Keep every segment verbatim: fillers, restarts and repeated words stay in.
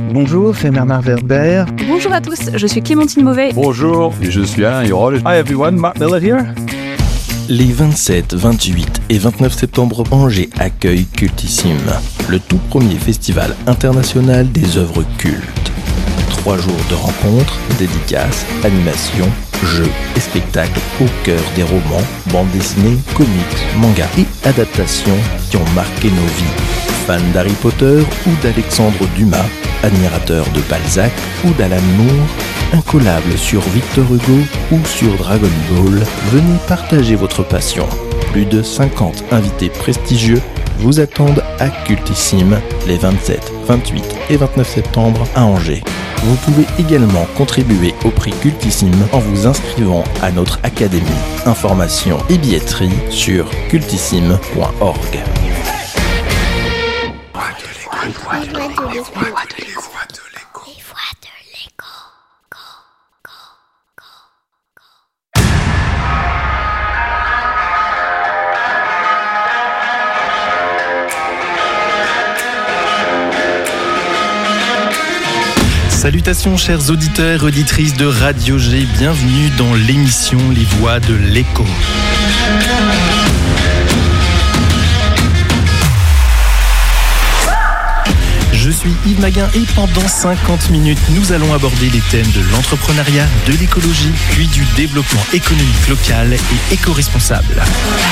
Bonjour, c'est Bernard Werber. Bonjour à tous, je suis Clémentine Mauvet. Bonjour, je suis Alain Hirol. Hi everyone, Mark Miller here. Les vingt-sept, vingt-huit et vingt-neuf septembre, Angers accueille Cultissime, le tout premier festival international des œuvres cultes. Trois jours de rencontres, dédicaces, animations, jeux et spectacles au cœur des romans, bandes dessinées, comics, mangas et adaptations qui ont marqué nos vies. Fans d'Harry Potter ou d'Alexandre Dumas, admirateurs de Balzac ou d'Alan Moore, incollables sur Victor Hugo ou sur Dragon Ball, venez partager votre passion. Plus de cinquante invités prestigieux vous attendent à Cultissime les vingt-sept, vingt-huit et vingt-neuf septembre à Angers. Vous pouvez également contribuer au prix Cultissime en vous inscrivant à notre académie. Informations et billetterie sur cultissime point org. Salutations chers auditeurs et auditrices de Radio G, bienvenue dans l'émission Les Voix de l'Écho. Je suis Yves Maguin et pendant cinquante minutes, nous allons aborder les thèmes de l'entrepreneuriat, de l'écologie, puis du développement économique local et éco-responsable.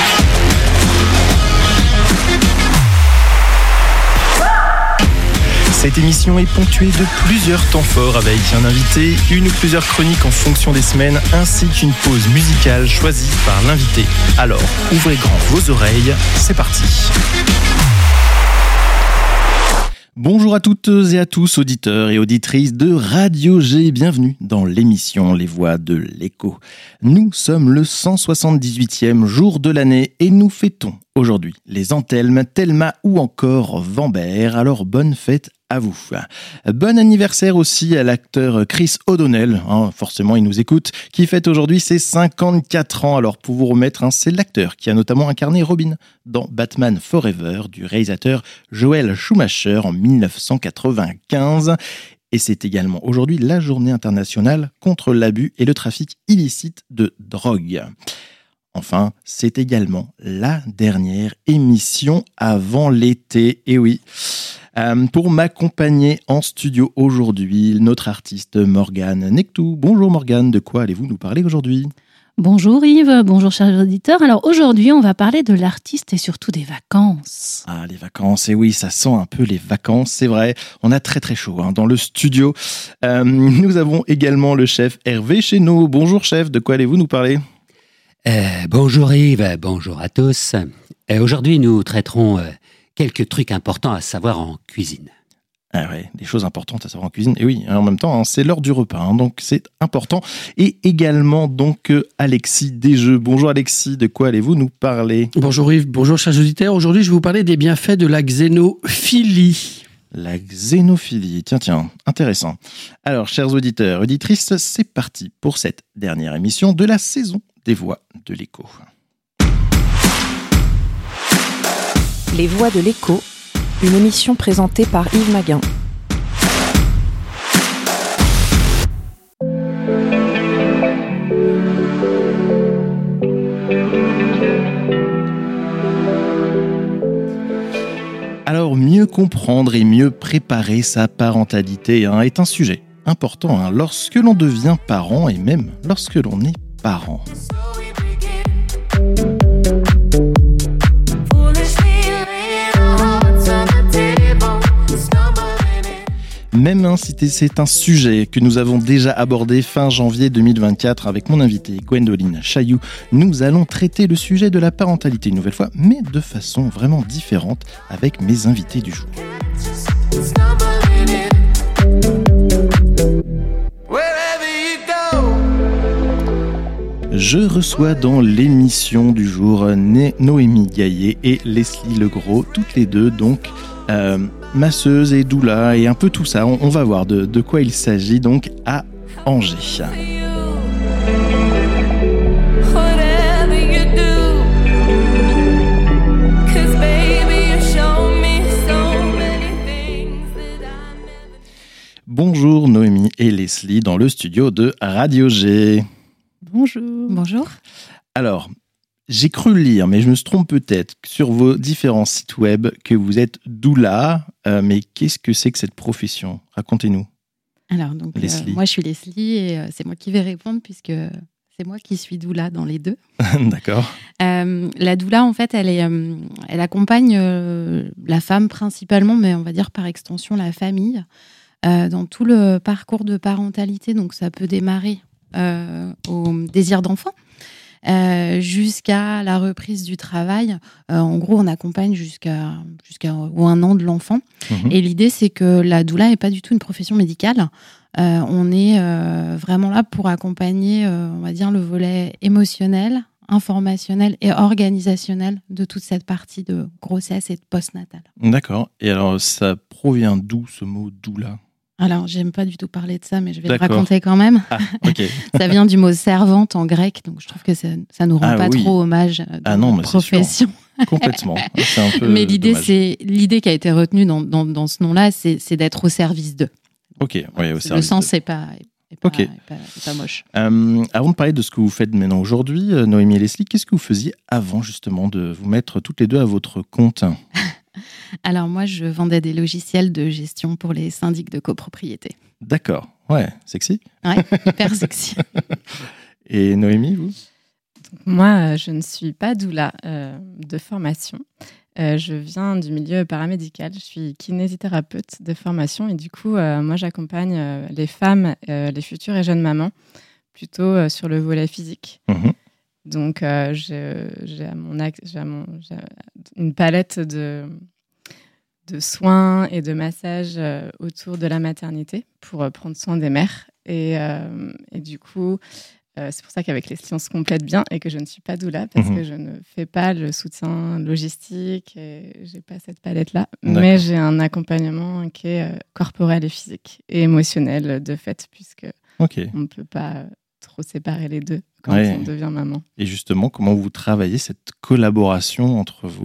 Cette émission est ponctuée de plusieurs temps forts avec un invité, une ou plusieurs chroniques en fonction des semaines, ainsi qu'une pause musicale choisie par l'invité. Alors, ouvrez grand vos oreilles, c'est parti. Bonjour à toutes et à tous, auditeurs et auditrices de Radio G, bienvenue dans l'émission Les Voix de l'Écho. Nous sommes le cent soixante-dix-huitième jour de l'année et nous fêtons aujourd'hui les Anthelmes, Thelma ou encore Vambert, alors bonne fête à vous. Bon anniversaire aussi à l'acteur Chris O'Donnell, hein, forcément il nous écoute, qui fête aujourd'hui ses cinquante-quatre ans. Alors pour vous remettre, hein, c'est l'acteur qui a notamment incarné Robin dans Batman Forever du réalisateur Joel Schumacher en dix-neuf cent quatre-vingt-quinze. Et c'est également aujourd'hui la journée internationale contre l'abus et le trafic illicite de drogue. Enfin, c'est également la dernière émission avant l'été, et oui. Euh, pour m'accompagner en studio aujourd'hui, notre artiste Morgane Nectou. Bonjour Morgane, de quoi allez-vous nous parler aujourd'hui ? Bonjour Yves, bonjour chers auditeurs. Alors aujourd'hui, on va parler de l'artiste et surtout des vacances. Ah, les vacances, et oui, ça sent un peu les vacances, c'est vrai. On a très très chaud hein, dans le studio. Euh, nous avons également le chef Hervé Chénaud. Bonjour chef, de quoi allez-vous nous parler ? Euh, bonjour Yves, bonjour à tous. Euh, aujourd'hui, nous traiterons euh, quelques trucs importants à savoir en cuisine. Ah ouais, des choses importantes à savoir en cuisine. Et oui, en même temps, hein, c'est l'heure du repas, hein, donc c'est important. Et également donc euh, Alexis Desjeux. Bonjour Alexis, de quoi allez-vous nous parler ? Bonjour Yves, bonjour chers auditeurs. Aujourd'hui, je vais vous parler des bienfaits de la xénophilie. La xénophilie, tiens, tiens, intéressant. Alors, chers auditeurs, auditrices, c'est parti pour cette dernière émission de la saison des Voix de l'Écho. Les Voix de l'Écho, une émission présentée par Yves Maguin. Alors, mieux comprendre et mieux préparer sa parentalité hein, est un sujet important hein, lorsque l'on devient parent et même lorsque l'on est parent. Même hein, si c'est un sujet que nous avons déjà abordé fin janvier deux mille vingt-quatre avec mon invité Gwendoline Chailloux, nous allons traiter le sujet de la parentalité une nouvelle fois, mais de façon vraiment différente avec mes invités du jour. Je reçois dans l'émission du jour Noémie Gaillet et Leslie Legros, toutes les deux donc euh, masseuses et doula et un peu tout ça. On, on va voir de, de quoi il s'agit donc à Angers. Bonjour Noémie et Leslie dans le studio de Radio G. Bonjour. Bonjour. Alors, j'ai cru lire, mais je me trompe peut-être, sur vos différents sites web que vous êtes doula. Euh, mais qu'est-ce que c'est que cette profession ? Racontez-nous. Alors, donc, euh, moi, je suis Leslie et euh, c'est moi qui vais répondre puisque c'est moi qui suis doula dans les deux. D'accord. Euh, la doula, en fait, elle, est, euh, elle accompagne euh, la femme principalement, mais on va dire par extension la famille, euh, dans tout le parcours de parentalité. Donc, ça peut démarrer euh, au désir d'enfant euh, jusqu'à la reprise du travail. Euh, en gros, on accompagne jusqu'à, jusqu'à au un an de l'enfant. Mmh. Et l'idée, c'est que la doula n'est pas du tout une profession médicale. Euh, on est euh, vraiment là pour accompagner, euh, on va dire, le volet émotionnel, informationnel et organisationnel de toute cette partie de grossesse et de postnatal. D'accord. Et alors, ça provient d'où ce mot doula ? Alors, j'aime pas du tout parler de ça, mais je vais D'accord. le raconter quand même. Ah, ok. Ça vient du mot servante en grec, donc je trouve que ça, ça nous rend ah, pas oui. trop hommage à ah, non, notre profession. Complètement. C'est un peu mais l'idée, dommage. c'est, l'idée qui a été retenue dans, dans, dans ce nom-là, c'est, c'est d'être au service d'eux. Ok, ouais, au Le service sens de... n'est pas, est pas, Ok. est pas, est pas moche. Euh, avant de parler de ce que vous faites maintenant aujourd'hui, euh, Noémie et Leslie, qu'est-ce que vous faisiez avant justement de vous mettre toutes les deux à votre compte ? Alors moi, je vendais des logiciels de gestion pour les syndics de copropriété. D'accord, ouais, sexy. Ouais, hyper sexy. Et Noémie, vous ? Moi, je ne suis pas doula euh, de formation. Euh, je viens du milieu paramédical. Je suis kinésithérapeute de formation et du coup, euh, moi, j'accompagne euh, les femmes, euh, les futures et jeunes mamans, plutôt euh, sur le volet physique. Mmh. Donc, euh, j'ai, j'ai, à mon ac- j'ai, à mon, j'ai une palette de, de soins et de massages euh, autour de la maternité pour euh, prendre soin des mères. Et, euh, et du coup, euh, c'est pour ça qu'avec Leslie, on se complète bien et que je ne suis pas doula parce mmh. que je ne fais pas le soutien logistique et je n'ai pas cette palette-là. D'accord. Mais j'ai un accompagnement qui est euh, corporel et physique et émotionnel de fait, puisque okay. on ne peut pas trop séparer les deux quand ouais. on devient maman. Et justement, comment vous travaillez cette collaboration entre vous ?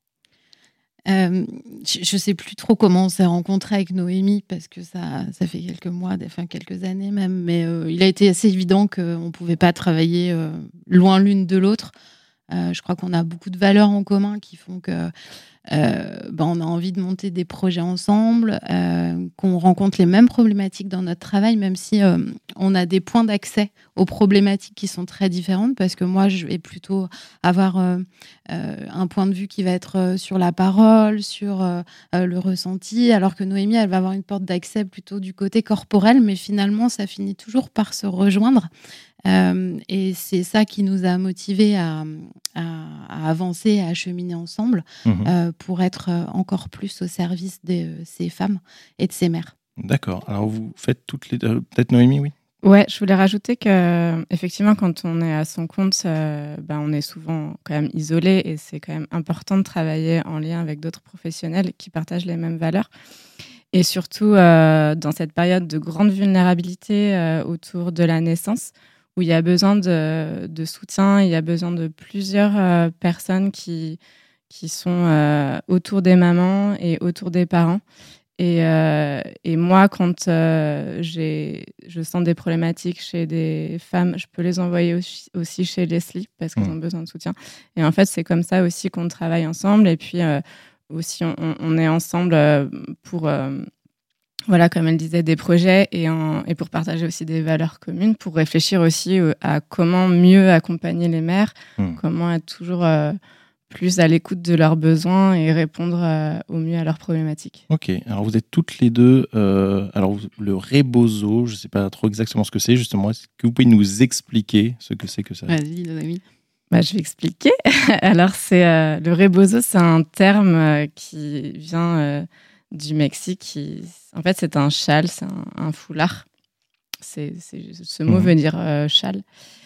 Euh, je ne sais plus trop comment on s'est rencontrés avec Noémie parce que ça, ça fait quelques mois, enfin quelques années même, mais euh, il a été assez évident qu'on ne pouvait pas travailler euh, loin l'une de l'autre. Euh, je crois qu'on a beaucoup de valeurs en commun qui font que euh, ben on a envie de monter des projets ensemble, euh, qu'on rencontre les mêmes problématiques dans notre travail, même si euh, on a des points d'accès aux problématiques qui sont très différentes, parce que moi, je vais plutôt avoir euh, euh, un point de vue qui va être euh, sur la parole, sur euh, euh, le ressenti, alors que Noémie, elle va avoir une porte d'accès plutôt du côté corporel, mais finalement, ça finit toujours par se rejoindre. Euh, et c'est ça qui nous a motivés à, à, à avancer, à cheminer ensemble mmh. euh, pour être encore plus au service de ces femmes et de ces mères. D'accord. Alors vous faites toutes les deux, peut-être Noémie, oui ? Ouais, je voulais rajouter que effectivement, quand on est à son compte, euh, ben, on est souvent quand même isolé et c'est quand même important de travailler en lien avec d'autres professionnels qui partagent les mêmes valeurs. Et surtout euh, dans cette période de grande vulnérabilité euh, autour de la naissance, où il y a besoin de, de soutien, il y a besoin de plusieurs euh, personnes qui, qui sont euh, autour des mamans et autour des parents. Et, euh, et moi, quand euh, j'ai, je sens des problématiques chez des femmes, je peux les envoyer aussi, aussi chez Leslie parce qu'elles ont besoin de soutien. Et en fait, c'est comme ça aussi qu'on travaille ensemble. Et puis euh, aussi, on, on est ensemble euh, pour... Euh, Voilà, comme elle disait, des projets et, en, et pour partager aussi des valeurs communes, pour réfléchir aussi à comment mieux accompagner les mères, mmh. comment être toujours euh, plus à l'écoute de leurs besoins et répondre euh, au mieux à leurs problématiques. Ok, alors vous êtes toutes les deux, euh, alors vous, le rebozo, je ne sais pas trop exactement ce que c'est justement, est-ce que vous pouvez nous expliquer ce que c'est que ça ? Vas-y, Noémie. Bah, je vais expliquer. Alors, c'est, euh, le rebozo, c'est un terme euh, qui vient... Euh, du Mexique. Qui, en fait, c'est un châle, c'est un, un foulard. C'est, c'est, ce mot mmh. veut dire euh, châle.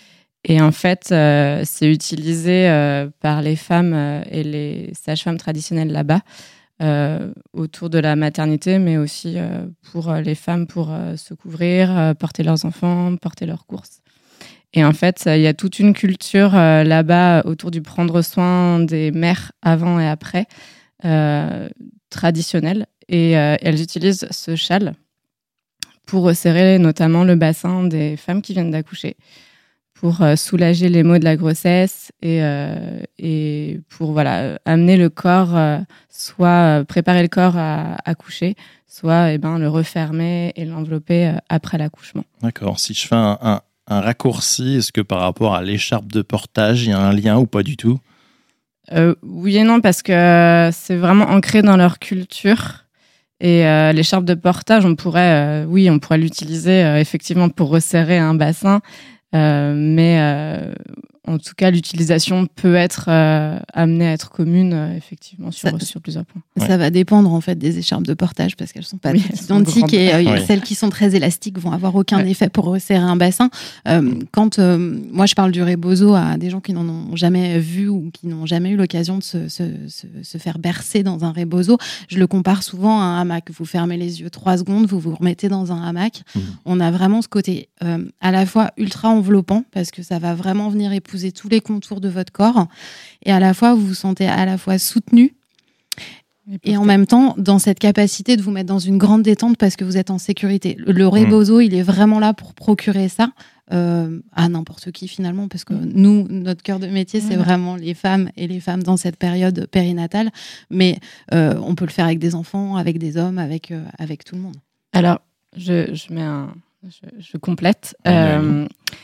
Et en fait, euh, c'est utilisé euh, par les femmes euh, et les sages-femmes traditionnelles là-bas euh, autour de la maternité, mais aussi euh, pour les femmes pour euh, se couvrir, euh, porter leurs enfants, porter leurs courses. Et en fait, il y a toute une culture euh, là-bas autour du prendre soin des mères avant et après, euh, traditionnelle. Et euh, elles utilisent ce châle pour resserrer notamment le bassin des femmes qui viennent d'accoucher, pour euh, soulager les maux de la grossesse et, euh, et pour voilà, amener le corps, euh, soit euh, préparer le corps à accoucher, soit eh ben, le refermer et l'envelopper euh, après l'accouchement. D'accord. Si je fais un, un, un raccourci, est-ce que par rapport à l'écharpe de portage, il y a un lien ou pas du tout ? euh, Oui et non, parce que c'est vraiment ancré dans leur culture. Et euh, l'écharpe de portage, on pourrait, euh, oui, on pourrait l'utiliser euh, effectivement pour resserrer un bassin, euh, mais euh, en tout cas, l'utilisation peut être euh, amenée à être commune, euh, effectivement, sur, ça, sur plusieurs points. Ça ouais. va dépendre en fait des écharpes de portage parce qu'elles sont pas oui, toutes identiques et euh, oui. celles qui sont très élastiques vont avoir aucun ouais. effet pour resserrer un bassin. Euh, quand euh, moi je parle du rebozo à des gens qui n'en ont jamais vu ou qui n'ont jamais eu l'occasion de se, se, se, se faire bercer dans un rebozo, je le compare souvent à un hamac. Vous fermez les yeux trois secondes, vous vous remettez dans un hamac. Mmh. On a vraiment ce côté euh, à la fois ultra enveloppant parce que ça va vraiment venir épouser tous les contours de votre corps et à la fois vous vous sentez à la fois soutenu et, et en même temps dans cette capacité de vous mettre dans une grande détente parce que vous êtes en sécurité. Le, le rebozo, mmh. il est vraiment là pour procurer ça euh, à n'importe qui finalement parce que mmh. nous, notre cœur de métier, c'est mmh. vraiment les femmes et les femmes dans cette période périnatale, mais euh, on peut le faire avec des enfants, avec des hommes, avec, euh, avec tout le monde. Alors, je, je mets un... Je, je complète. Mmh. Euh,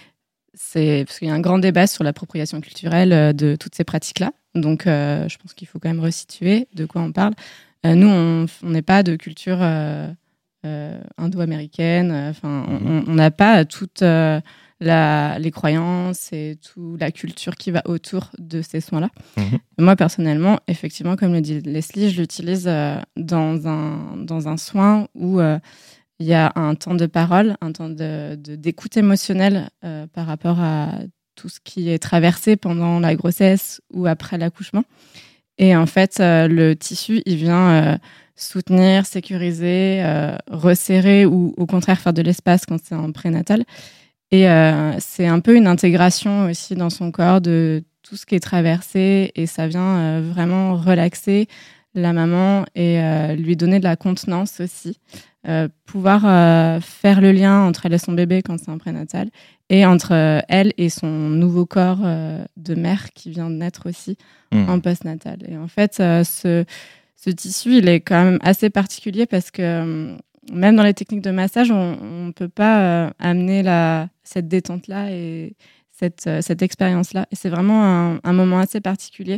C'est parce qu'il y a un grand débat sur l'appropriation culturelle de toutes ces pratiques-là. Donc, euh, je pense qu'il faut quand même resituer de quoi on parle. Euh, nous, on n'est pas de culture euh, euh, indo-américaine. Enfin, mmh. on n'a pas toute euh, la, les croyances et toute la culture qui va autour de ces soins-là. Mmh. Moi, personnellement, effectivement, comme le dit Leslie, je l'utilise euh, dans un dans un soin où euh, il y a un temps de parole, un temps de, de, d'écoute émotionnelle euh, par rapport à tout ce qui est traversé pendant la grossesse ou après l'accouchement. Et en fait, euh, le tissu, il vient euh, soutenir, sécuriser, euh, resserrer ou au contraire faire de l'espace quand c'est en prénatal. Et euh, c'est un peu une intégration aussi dans son corps de tout ce qui est traversé et ça vient euh, vraiment relaxer la maman et euh, lui donner de la contenance aussi. Euh, pouvoir euh, faire le lien entre elle et son bébé quand c'est un prénatal et entre euh, elle et son nouveau corps euh, de mère qui vient de naître aussi mmh. en postnatal. Et en fait, euh, ce, ce tissu, il est quand même assez particulier parce que euh, même dans les techniques de massage, on ne peut pas euh, amener la, cette détente-là et cette, euh, cette expérience-là. Et c'est vraiment un, un moment assez particulier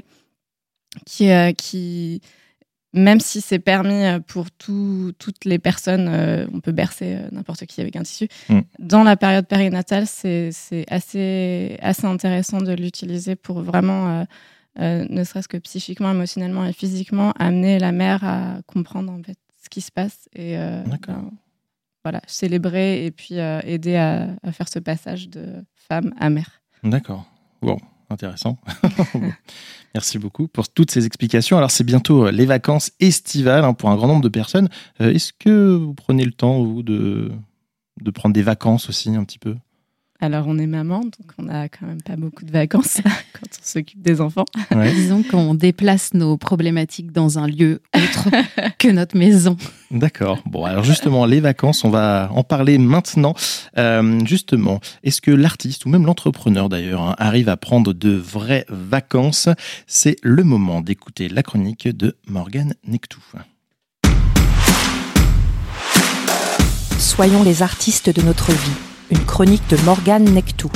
qui... Euh, qui même si c'est permis pour tout, toutes les personnes, euh, on peut bercer euh, n'importe qui avec un tissu. Mmh. Dans la période périnatale, c'est, c'est assez, assez intéressant de l'utiliser pour vraiment, euh, euh, ne serait-ce que psychiquement, émotionnellement et physiquement, amener la mère à comprendre en fait, ce qui se passe et euh, ben, voilà, célébrer et puis euh, aider à, à faire ce passage de femme à mère. D'accord. Wow. Intéressant. Merci beaucoup pour toutes ces explications. Alors, c'est bientôt les vacances estivales hein, pour un grand nombre de personnes. Euh, est-ce que vous prenez le temps, vous, de, de prendre des vacances aussi un petit peu ? Alors, on est maman, donc on n'a quand même pas beaucoup de vacances quand on s'occupe des enfants. Ouais. Disons qu'on déplace nos problématiques dans un lieu autre que notre maison. D'accord. Bon, alors justement, les vacances, on va en parler maintenant. Euh, justement, est-ce que l'artiste, ou même l'entrepreneur d'ailleurs, hein, arrive à prendre de vraies vacances ? C'est le moment d'écouter la chronique de Morgane Nectou. Soyons les artistes de notre vie. Une chronique de Morgane Nectou.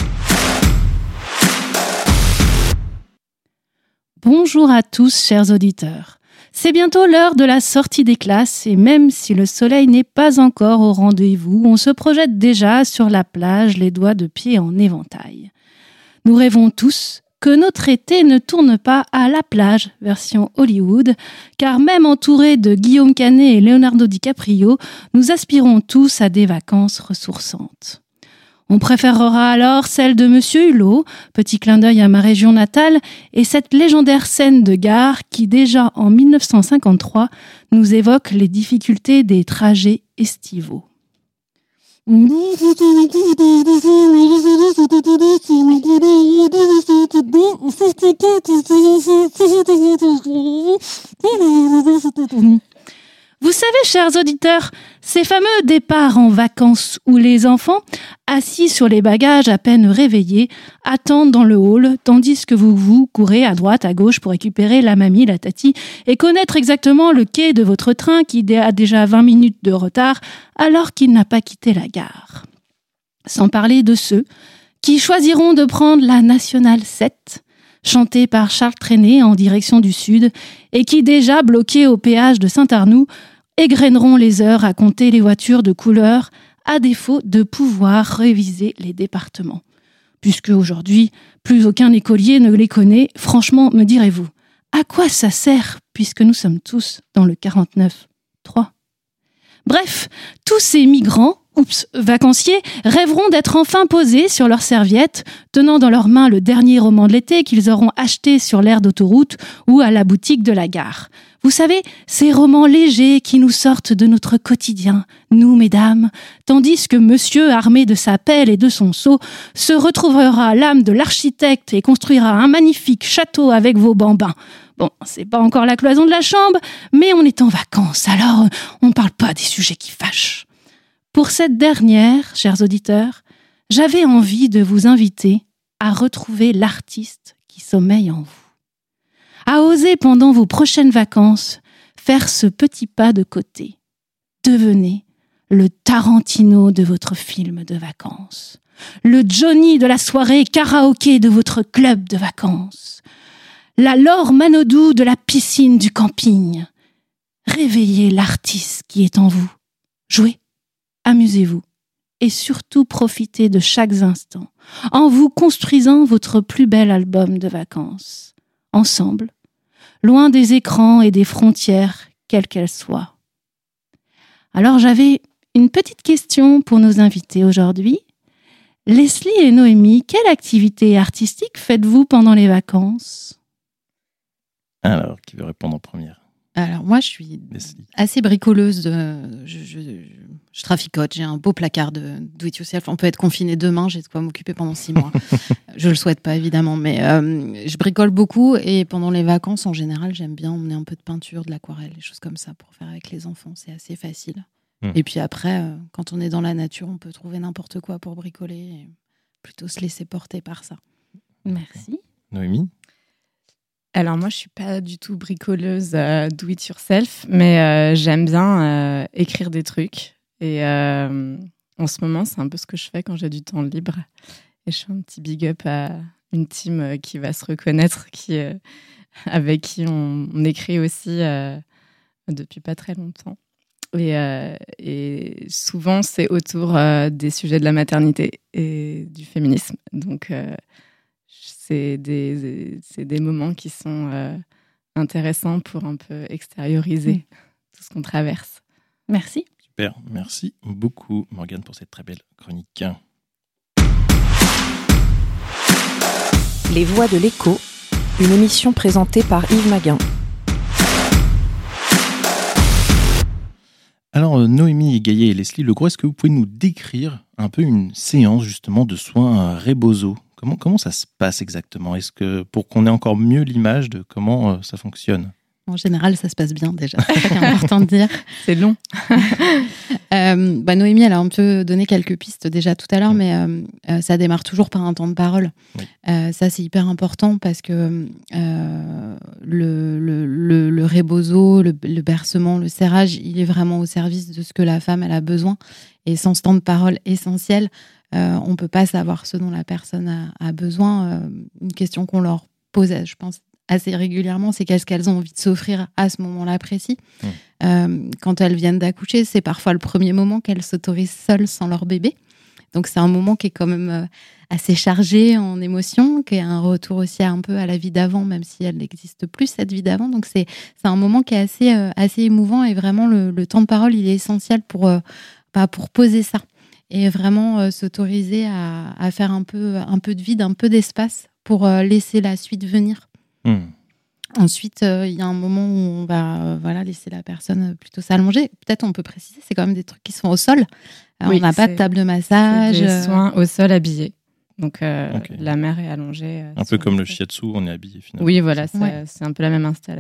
Bonjour à tous, chers auditeurs. C'est bientôt l'heure de la sortie des classes et même si le soleil n'est pas encore au rendez-vous, on se projette déjà sur la plage, les doigts de pied en éventail. Nous rêvons tous que notre été ne tourne pas à la plage, version Hollywood, car même entourés de Guillaume Canet et Leonardo DiCaprio, nous aspirons tous à des vacances ressourçantes. On préférera alors celle de Monsieur Hulot, petit clin d'œil à ma région natale, et cette légendaire scène de gare qui, déjà en dix-neuf cent cinquante-trois, nous évoque les difficultés des trajets estivaux. Vous savez, chers auditeurs, ces fameux départs en vacances où les enfants, assis sur les bagages à peine réveillés, attendent dans le hall, tandis que vous vous courez à droite, à gauche pour récupérer la mamie, la tati, et connaître exactement le quai de votre train qui a déjà vingt minutes de retard alors qu'il n'a pas quitté la gare. Sans parler de ceux qui choisiront de prendre la Nationale sept, chantée par Charles Trenet en direction du sud, et qui, déjà bloqués au péage de Saint-Arnoux, égraineront les heures à compter les voitures de couleur, à défaut de pouvoir réviser les départements. Puisque aujourd'hui, plus aucun écolier ne les connaît, franchement, me direz-vous, à quoi ça sert puisque nous sommes tous dans le quarante-neuf trois? Bref, tous ces migrants, oups, vacanciers, rêveront d'être enfin posés sur leurs serviettes, tenant dans leurs mains le dernier roman de l'été qu'ils auront acheté sur l'aire d'autoroute ou à la boutique de la gare. Vous savez, ces romans légers qui nous sortent de notre quotidien, nous, mesdames, tandis que monsieur, armé de sa pelle et de son seau, se retrouvera à l'âme de l'architecte et construira un magnifique château avec vos bambins. Bon, c'est pas encore la cloison de la chambre, mais on est en vacances, alors on ne parle pas des sujets qui fâchent. Pour cette dernière, chers auditeurs, j'avais envie de vous inviter à retrouver l'artiste qui sommeille en vous. À oser pendant vos prochaines vacances faire ce petit pas de côté. Devenez le Tarantino de votre film de vacances, le Johnny de la soirée karaoké de votre club de vacances, la Laure Manodou de la piscine du camping. Réveillez l'artiste qui est en vous. Jouez, amusez-vous et surtout profitez de chaque instant en vous construisant votre plus bel album de vacances. Ensemble, loin des écrans et des frontières, quelles qu'elles soient. Alors j'avais une petite question pour nos invités aujourd'hui. Leslie et Noémie, quelle activité artistique faites-vous pendant les vacances ? Alors, qui veut répondre en première ? Alors moi, je suis Leslie. assez bricoleuse. De, je, je, je traficote. J'ai un beau placard de do it yourself. On peut être confiné demain. J'ai de quoi m'occuper pendant six mois. Je le souhaite pas évidemment, mais euh, je bricole beaucoup. Et pendant les vacances, en général, j'aime bien emmener un peu de peinture, de l'aquarelle, des choses comme ça pour faire avec les enfants. C'est assez facile. Mmh. Et puis après, euh, quand on est dans la nature, on peut trouver n'importe quoi pour bricoler. Et plutôt se laisser porter par ça. Merci. Noémie ? Alors moi, je suis pas du tout bricoleuse euh, do it yourself, mais euh, j'aime bien euh, écrire des trucs. Et euh, en ce moment, c'est un peu ce que je fais quand j'ai du temps libre. Et je fais un petit big up à une team euh, qui va se reconnaître, qui, euh, avec qui on, on écrit aussi euh, depuis pas très longtemps. Et, euh, et souvent, c'est autour euh, des sujets de la maternité et du féminisme. Donc, euh, c'est des, c'est des moments qui sont euh, intéressants pour un peu extérioriser mmh. tout ce qu'on traverse. Merci. Super, merci beaucoup Morgane pour cette très belle chronique. Les Voix de l'écho, une émission présentée par Yves Maguin. Alors Noémie Gaillet et Leslie Legros, est-ce que vous pouvez nous décrire un peu une séance justement de soins Rebozo ? Comment, comment ça se passe exactement ? Est-ce que pour qu'on ait encore mieux l'image de comment euh, ça fonctionne ? En général, ça se passe bien déjà, c'est ça qui est important de dire. C'est long. euh, bah Noémie, elle a un peu donné quelques pistes déjà tout à l'heure, oui. mais euh, euh, ça démarre toujours par un temps de parole. Oui. Euh, ça, c'est hyper important parce que euh, le, le, le, le rebozo, le, le bercement, le serrage, il est vraiment au service de ce que la femme elle a besoin. Et sans ce temps de parole essentiel, euh, on ne peut pas savoir ce dont la personne a, a besoin. Euh, une question qu'on leur pose, je pense, assez régulièrement, c'est qu'est-ce qu'elles ont envie de s'offrir à ce moment-là précis. Mmh. Euh, quand elles viennent d'accoucher, c'est parfois le premier moment qu'elles s'autorisent seules sans leur bébé. Donc c'est un moment qui est quand même euh, assez chargé en émotions, qui est un retour aussi un peu à la vie d'avant, même si elle n'existe plus, cette vie d'avant. Donc c'est, c'est un moment qui est assez, euh, assez émouvant et vraiment le, le temps de parole, il est essentiel pour, euh, bah, pour poser ça et vraiment euh, s'autoriser à, à faire un peu, un peu de vide, un peu d'espace pour euh, laisser la suite venir. Mmh. Ensuite, il euh, y a un moment où on va euh, voilà, laisser la personne plutôt s'allonger. Peut-être on peut préciser, c'est quand même des trucs qui sont au sol. Euh, oui, on n'a pas de table de massage. C'est des soins au sol habillés. Donc euh, okay. La mère est allongée. Euh, un peu comme le shiatsu, on est habillé finalement. Oui, voilà, c'est, ouais. c'est un peu la même installation.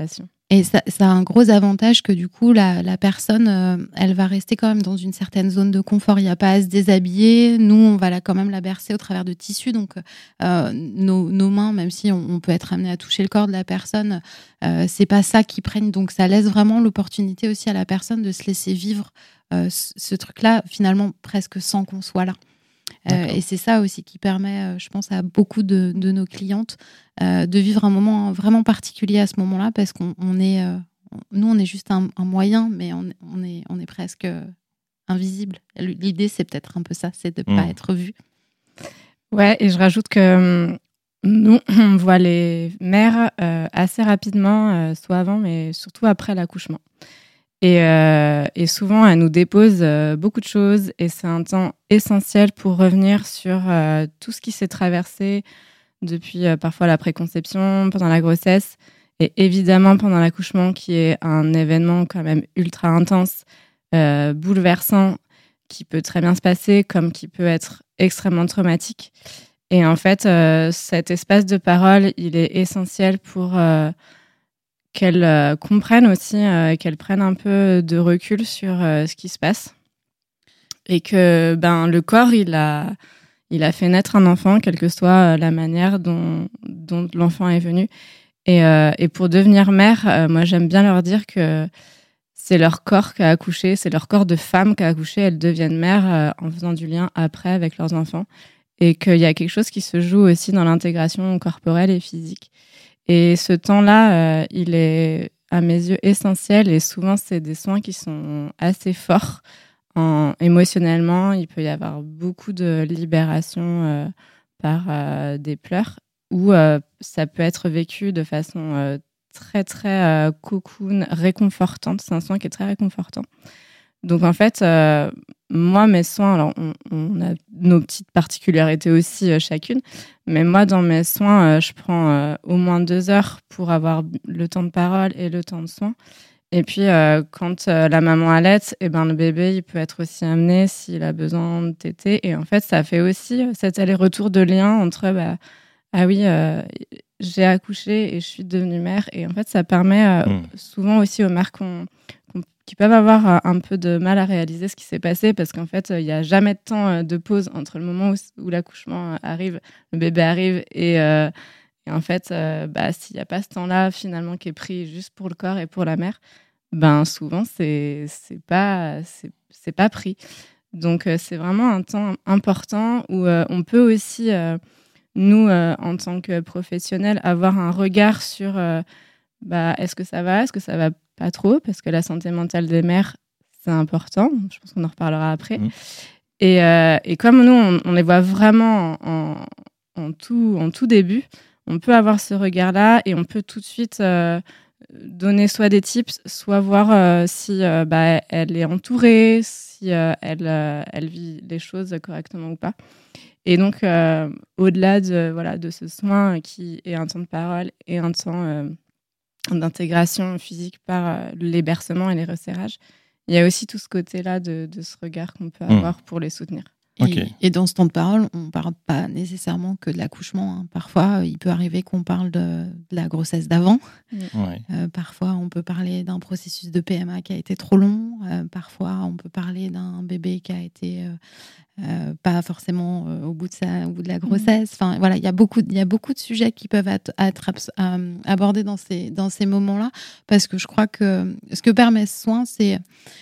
Et ça, ça a un gros avantage que du coup, la, la personne, euh, elle va rester quand même dans une certaine zone de confort. Il n'y a pas à se déshabiller. Nous, on va la, quand même la bercer au travers de tissus. Donc, euh, nos, nos mains, même si on, on peut être amené à toucher le corps de la personne, euh, c'est pas ça qui prenne. Donc, ça laisse vraiment l'opportunité aussi à la personne de se laisser vivre euh, ce, ce truc-là, finalement, presque sans qu'on soit là. Euh, et c'est ça aussi qui permet, euh, je pense, à beaucoup de, de nos clientes euh, de vivre un moment vraiment particulier à ce moment-là, parce qu'on on est, euh, nous, on est juste un, un moyen, mais on, on, est, on est presque invisible. L'idée, c'est peut-être un peu ça, c'est de ne pas mmh. être vu. Ouais, et je rajoute que nous, on voit les mères euh, assez rapidement, euh, soit avant, mais surtout après l'accouchement. Et, euh, et souvent, elle nous dépose euh, beaucoup de choses et c'est un temps essentiel pour revenir sur euh, tout ce qui s'est traversé depuis euh, parfois la préconception, pendant la grossesse et évidemment pendant l'accouchement qui est un événement quand même ultra intense, euh, bouleversant, qui peut très bien se passer comme qui peut être extrêmement traumatique. Et en fait, euh, cet espace de parole, il est essentiel pour... Euh, qu'elles euh, comprennent aussi, euh, qu'elles prennent un peu de recul sur euh, ce qui se passe. Et que ben, le corps, il a, il a fait naître un enfant, quelle que soit la manière dont, dont l'enfant est venu. Et, euh, et pour devenir mère, euh, moi, j'aime bien leur dire que c'est leur corps qui a accouché, c'est leur corps de femme qui a accouché. Elles deviennent mères euh, en faisant du lien après avec leurs enfants. Et qu'il y a quelque chose qui se joue aussi dans l'intégration corporelle et physique. Et ce temps-là, euh, il est, à mes yeux, essentiel. Et souvent, c'est des soins qui sont assez forts en, émotionnellement. Il peut y avoir beaucoup de libération euh, par euh, des pleurs. Ou euh, ça peut être vécu de façon euh, très, très euh, cocoon, réconfortante. C'est un soin qui est très réconfortant. Donc, en fait, euh, moi, mes soins, alors on, on a nos petites particularités aussi euh, chacune, mais moi, dans mes soins, euh, je prends euh, au moins deux heures pour avoir le temps de parole et le temps de soin. Et puis, euh, quand euh, la maman allaite, eh ben, le bébé, il peut être aussi amené s'il a besoin de téter. Et en fait, ça fait aussi cet aller-retour de lien entre, bah, ah oui, euh, j'ai accouché et je suis devenue mère. Et en fait, ça permet euh, mmh. souvent aussi aux mères qu'on, qu'on qui peuvent avoir un peu de mal à réaliser ce qui s'est passé parce qu'en fait, il n'y a jamais de temps de pause entre le moment où, où l'accouchement arrive, le bébé arrive et, euh, et en fait, euh, bah, s'il n'y a pas ce temps-là finalement qui est pris juste pour le corps et pour la mère, ben, souvent, c'est, c'est, pas, c'est, c'est pas pris. Donc, euh, c'est vraiment un temps important où euh, on peut aussi, euh, nous, euh, en tant que professionnels, avoir un regard sur euh, bah, est-ce que ça va, est-ce que ça va pas trop, parce que la santé mentale des mères, c'est important. Je pense qu'on en reparlera après. Mmh. Et, euh, et comme nous, on, on les voit vraiment en, en, tout, en tout début, on peut avoir ce regard-là et on peut tout de suite euh, donner soit des tips, soit voir euh, si euh, bah, elle est entourée, si euh, elle, euh, elle vit les choses correctement ou pas. Et donc, euh, au-delà de, voilà, de ce soin qui est un temps de parole et un temps... Euh, d'intégration physique par euh, les bercements et les resserrages. Il y a aussi tout ce côté-là de, de ce regard qu'on peut avoir mmh. pour les soutenir. Et, okay. et dans ce temps de parole, on ne parle pas nécessairement que de l'accouchement. Hein. Parfois, il peut arriver qu'on parle de, de la grossesse d'avant. Mmh. Ouais. Euh, parfois, on peut parler d'un processus de P M A qui a été trop long. Euh, parfois, on peut parler d'un bébé qui a été... Euh, Euh, pas forcément euh, au bout de sa, au bout de la grossesse. Enfin voilà, il y a beaucoup, il y a beaucoup de sujets qui peuvent être, être euh, abordés dans ces dans ces moments-là, parce que je crois que ce que permet ce soin, c'est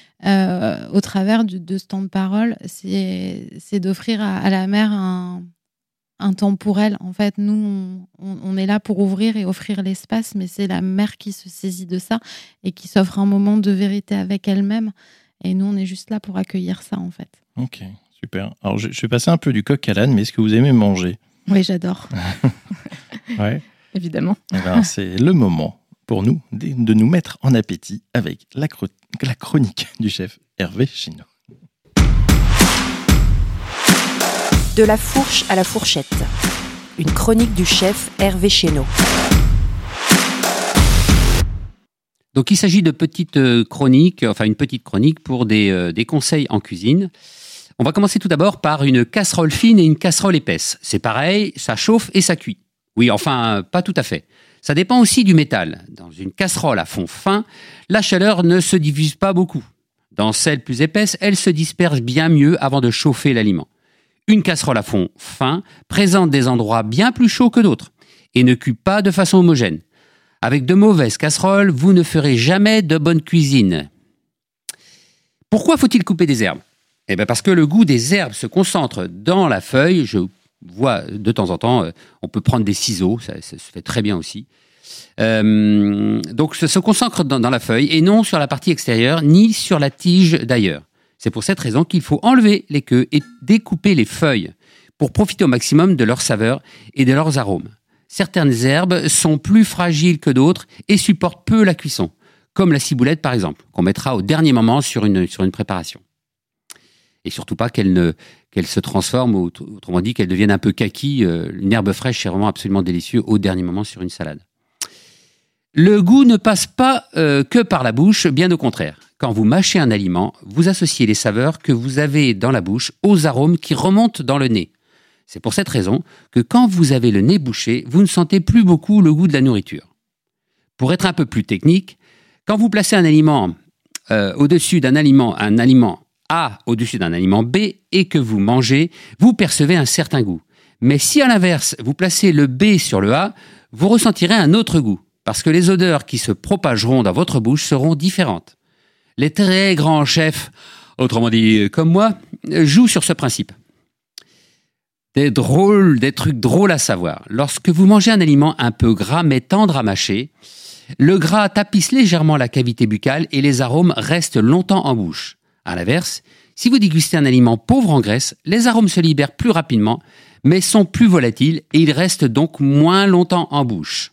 euh, au travers de, de ce temps de parole, c'est c'est d'offrir à, à la mère un un temps pour elle. En fait, nous, on, on est là pour ouvrir et offrir l'espace, mais c'est la mère qui se saisit de ça et qui s'offre un moment de vérité avec elle-même. Et nous, on est juste là pour accueillir ça, en fait. Ok. Super. Alors, je, je vais passer un peu du coq à l'âne, mais est-ce que vous aimez manger ? Oui, j'adore. Ouais. Évidemment. Eh ben, c'est le moment pour nous de, de nous mettre en appétit avec la, cro- la chronique du chef Hervé Chénaud. De la fourche à la fourchette. Une chronique du chef Hervé Chénaud. Donc, il s'agit de petites chroniques, enfin une petite chronique pour des, euh, des conseils en cuisine. On va commencer tout d'abord par une casserole fine et une casserole épaisse. C'est pareil, ça chauffe et ça cuit. Oui, enfin, pas tout à fait. Ça dépend aussi du métal. Dans une casserole à fond fin, la chaleur ne se diffuse pas beaucoup. Dans celle plus épaisse, elle se disperse bien mieux avant de chauffer l'aliment. Une casserole à fond fin présente des endroits bien plus chauds que d'autres et ne cuit pas de façon homogène. Avec de mauvaises casseroles, vous ne ferez jamais de bonne cuisine. Pourquoi faut-il couper des herbes ? Eh bien parce que le goût des herbes se concentre dans la feuille. Je vois de temps en temps, on peut prendre des ciseaux, ça, ça se fait très bien aussi. Euh, donc ça se concentre dans, dans la feuille et non sur la partie extérieure ni sur la tige d'ailleurs. C'est pour cette raison qu'il faut enlever les queues et découper les feuilles pour profiter au maximum de leur saveur et de leurs arômes. Certaines herbes sont plus fragiles que d'autres et supportent peu la cuisson, comme la ciboulette par exemple, qu'on mettra au dernier moment sur une, sur une préparation. Et surtout pas qu'elle, ne, qu'elle se transforme, autrement dit qu'elle devienne un peu kaki. Une herbe fraîche, c'est vraiment absolument délicieux au dernier moment sur une salade. Le goût ne passe pas euh, que par la bouche, bien au contraire. Quand vous mâchez un aliment, vous associez les saveurs que vous avez dans la bouche aux arômes qui remontent dans le nez. C'est pour cette raison que quand vous avez le nez bouché, vous ne sentez plus beaucoup le goût de la nourriture. Pour être un peu plus technique, quand vous placez un aliment euh, au-dessus d'un aliment, un aliment A au-dessus d'un aliment B et que vous mangez, vous percevez un certain goût. Mais si à l'inverse, vous placez le B sur le A, vous ressentirez un autre goût. Parce que les odeurs qui se propageront dans votre bouche seront différentes. Les très grands chefs, autrement dit comme moi, jouent sur ce principe. Des drôles, des trucs drôles à savoir. Lorsque vous mangez un aliment un peu gras mais tendre à mâcher, le gras tapisse légèrement la cavité buccale et les arômes restent longtemps en bouche. À l'inverse, si vous dégustez un aliment pauvre en graisse, les arômes se libèrent plus rapidement mais sont plus volatiles et ils restent donc moins longtemps en bouche.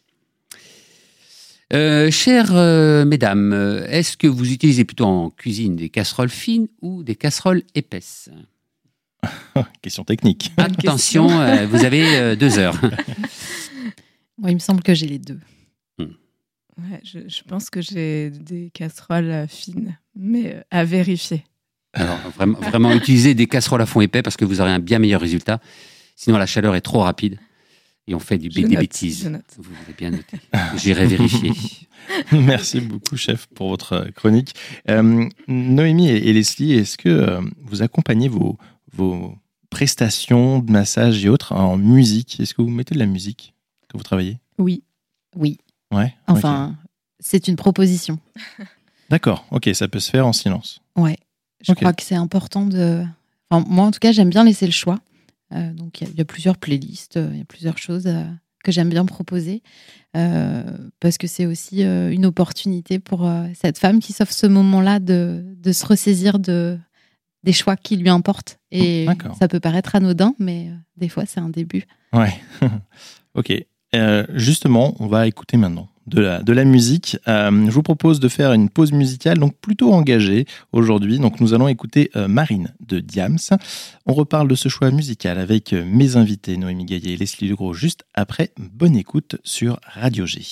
Euh, chères euh, mesdames, est-ce que vous utilisez plutôt en cuisine des casseroles fines ou des casseroles épaisses ? Question technique. Attention, euh, vous avez euh, deux heures. Moi, il me semble que j'ai les deux. Hmm. Ouais, je, je pense que j'ai des casseroles fines, mais à vérifier. Alors, vraiment, vraiment utiliser des casseroles à fond épais parce que vous aurez un bien meilleur résultat. Sinon, la chaleur est trop rapide. Et on fait du, des note, bêtises. Vous avez bien noté. J'irai vérifier. Merci beaucoup, chef, pour votre chronique. Euh, Noémie et, et Leslie, est-ce que euh, vous accompagnez vos, vos prestations de massage et autres en musique ? Est-ce que vous mettez de la musique quand vous travaillez ? Oui. Oui. Ouais. Enfin, okay. C'est une proposition. D'accord. Ok, ça peut se faire en silence. Ouais. Je okay. crois que c'est important de... Enfin, moi, en tout cas, j'aime bien laisser le choix. Euh, donc il y, y a plusieurs playlists, il euh, y a plusieurs choses euh, que j'aime bien proposer euh, parce que c'est aussi euh, une opportunité pour euh, cette femme qui s'offre ce moment-là de, de se ressaisir de, des choix qui lui importent. Et D'accord. Ça peut paraître anodin, mais euh, des fois c'est un début. Ouais, ok. Euh, justement, on va écouter maintenant de la, de la musique. Euh, je vous propose de faire une pause musicale, donc plutôt engagée aujourd'hui. Donc nous allons écouter euh, Marine de Diams. On reparle de ce choix musical avec euh, mes invités Noémie Gaillet et Leslie Legros juste après. Bonne écoute sur Radio G.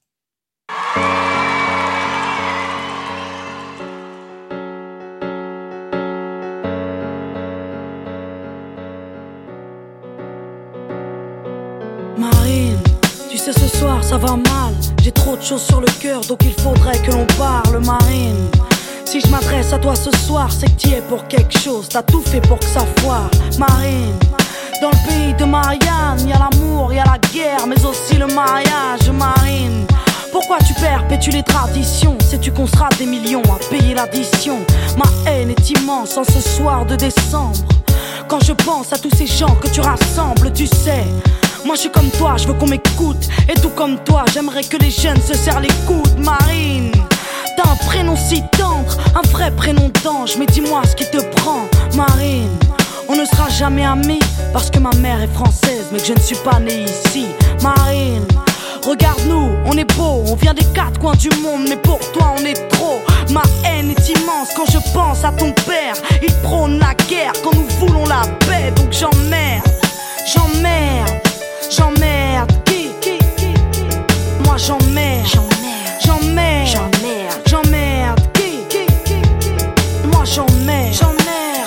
Marine, tu sais ce soir ça va mal. J'ai trop de choses sur le cœur donc il faudrait que l'on parle. Marine, si je m'adresse à toi ce soir c'est que t'y es pour quelque chose. T'as tout fait pour que ça foire. Marine, dans le pays de Marianne, y'a l'amour, y'a la guerre mais aussi le mariage. Marine, pourquoi tu perpétues les traditions? Sais-tu qu'on sera des millions à payer l'addition? Ma haine est immense en ce soir de décembre. Quand je pense à tous ces gens que tu rassembles, tu sais, moi je suis comme toi, je veux qu'on m'écoute. Et tout comme toi, j'aimerais que les jeunes se serrent les coudes. Marine, t'as un prénom si tendre, un vrai prénom d'ange. Mais dis-moi ce qui te prend, Marine. On ne sera jamais amis parce que ma mère est française mais que je ne suis pas née ici. Marine, regarde-nous, on est beau, on vient des quatre coins du monde, mais pour toi on est trop. Ma haine est immense quand je pense à ton père. Il prône la guerre quand nous voulons la paix. Donc j'emmerde, j'emmerde, j'emmerde. Qui, qui, qui, qui. Moi j'emmerde, j'emmerde, j'emmerde, j'emmerde. Qui, qui, qui, qui. Moi j'emmerde, j'emmerde,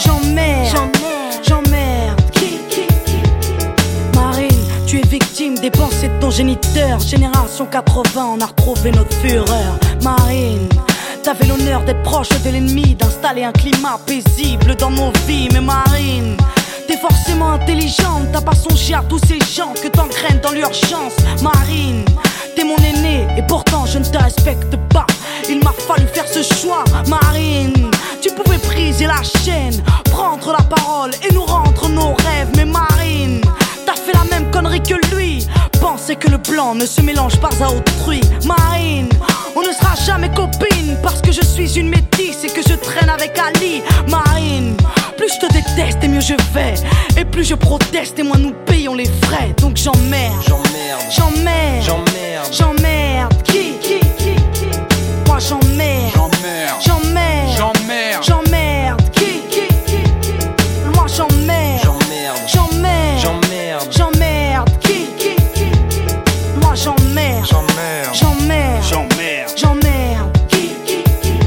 j'emmerde, j'emmerde. Qui, qui, qui, qui. Marine, tu es victime des pensées de ton géniteur, génération quatre-vingts, on a retrouvé notre fureur. Marine, t'avais l'honneur d'être proche de l'ennemi, d'installer un climat paisible dans nos vies. Mais Marine, t'es forcément intelligente, t'as pas songé à tous ces gens que t'engraines dans l'urgence. Marine, t'es mon aîné et pourtant je ne te respecte pas. Il m'a fallu faire ce choix. Marine, tu pouvais briser la chaîne, prendre la parole et nous rendre nos rêves. Mais Marine, t'as fait la même connerie que lui, penser que le blanc ne se mélange pas à autrui. Marine, on ne sera jamais copines parce que je suis une métisse et que je traîne avec Ali. Marine, plus je te déteste et mieux je vais, et plus je proteste et moins nous payons les frais. Donc j'emmerde, J'emmerde, j'emmerde, j'emmerde, j'emmerde. Qui, qui, qui, qui? Moi j'emmerde, j'emmerde, j'emmerde, j'emmerde, j'emmerde. Qui, qui, qui, qui? Moi j'emmerde, j'emmerde, j'emmerde, j'emmerde, j'emmerde. Qui, qui, qui, qui? Moi j'emmerde, j'emmerde, j'emmerde, j'emmerde. j'emmerde. Qui, qui, qui?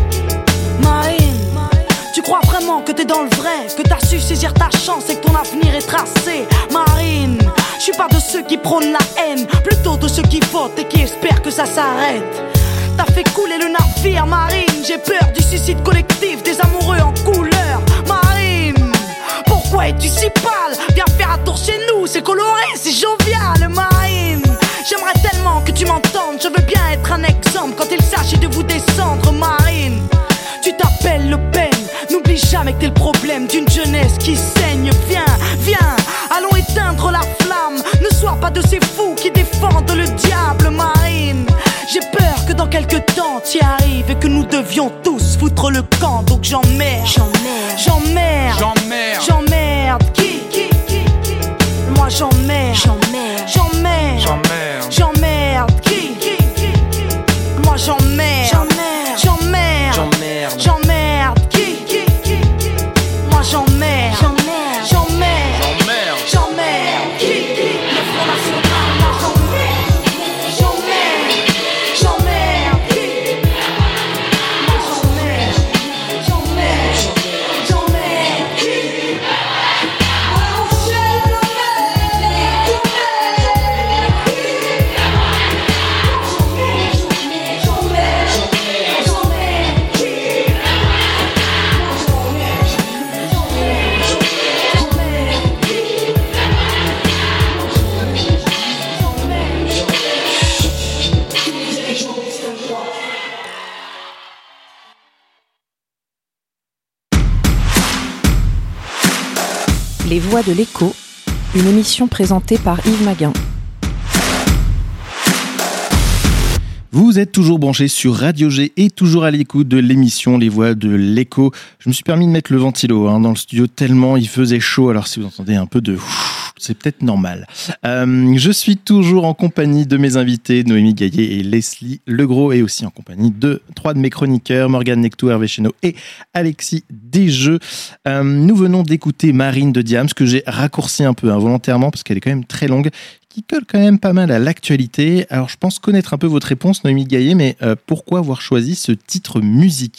Marine, tu crois vraiment que t'es dans le vrai, que t'as su saisir ta chance et que ton avenir est tracé? Marine, je suis pas de ceux qui prônent la haine, plutôt de ceux qui votent et qui espèrent que ça s'arrête. T'as fait couler le navire, Marine, j'ai peur du suicide collectif des amoureux en couleur. Marine, pourquoi es-tu si pâle? Viens faire un tour chez nous, c'est coloré, c'est jovial. Marine, j'aimerais tellement que tu m'entendes, je veux bien être un exemple quand il s'agit de vous descendre. Marine, tu t'appelles Le Pen, n'oublie jamais que t'es le problème d'une jeunesse qui saigne. Viens, viens, allons éteindre la flamme, ne sois pas de ces fous qui défendent le diable. Marine, j'ai peur que dans quelques temps t'y arrives et que nous devions tous foutre le camp. Donc j'emmerde, j'emmerde, j'emmerde, J'emmerde, j'emmerde. Qui, qui, qui, qui? Moi j'emmerde, j'emmerde, j'emmerde, j'emmerde, j'emmerde. Qui, qui, qui, qui? Moi j'emmerde, j'emmerde, j'emmerde, j'emmerde, j'emmerde. Qui, qui, qui, qui? Moi j'emmerde, j'emmerde, j'emmerde, j'emmerde, j'emmerde. Qui, qui? Le Front National, moi j'emmerde, j'emmerde, j'emmerde. Qui? Moi j'emmerde, j'emmerde, j'emmerde. Qui? Les Voix de l'Écho, une émission présentée par Yves Maguin. Vous êtes toujours branchés sur Radio G et toujours à l'écoute de l'émission Les Voix de l'Écho. Je me suis permis de mettre le ventilo hein, dans le studio tellement il faisait chaud. Alors si vous entendez un peu de... c'est peut-être normal. Euh, je suis toujours en compagnie de mes invités, Noémie Gaillet et Leslie Legros, et aussi en compagnie de trois de mes chroniqueurs, Morgane Nectou, Hervé Chénaud et Alexis Desjeux. Euh, nous venons d'écouter Marine de Diams, que j'ai raccourci un peu hein, volontairement parce qu'elle est quand même très longue, qui colle quand même pas mal à l'actualité. Alors je pense connaître un peu votre réponse, Noémie Gaillet, mais euh, pourquoi avoir choisi ce titre musical ?